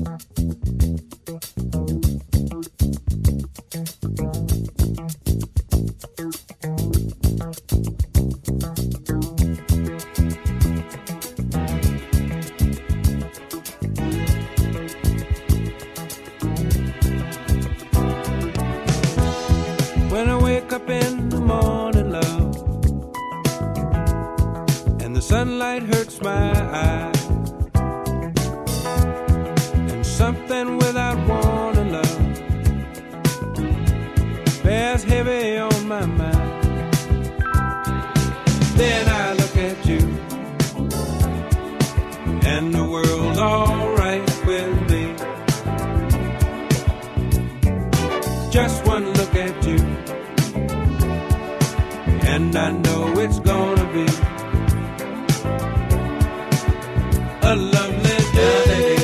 When I wake up in the morning, love, and the sunlight hurts my eyes, and something without warning, love, bears heavy on my mind. Then I look at you, and the world's alright with me. Just one look at you, and I know it's gonna be a lovely day.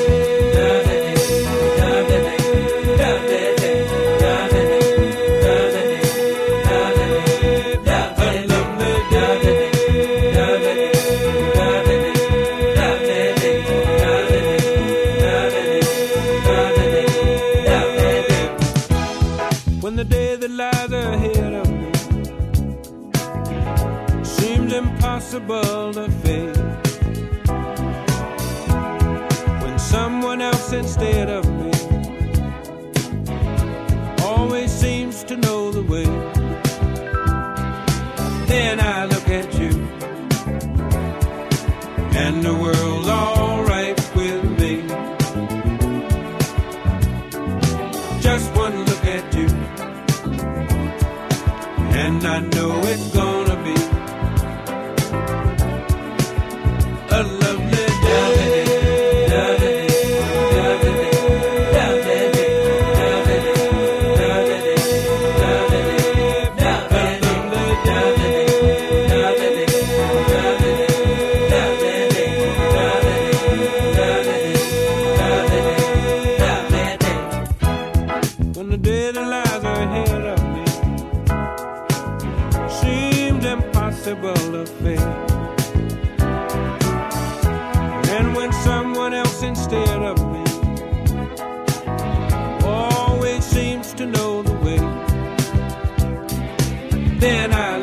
When the day that lies ahead of me seems impossible to face, when someone else instead of me always seems to know the way, then I look at you, and the world's alright with me. Just one look at you, and I know it's gonna be a lovely day. When the day that lies ahead of me seems impossible to face, and when someone else instead of me always seems to know the way, then I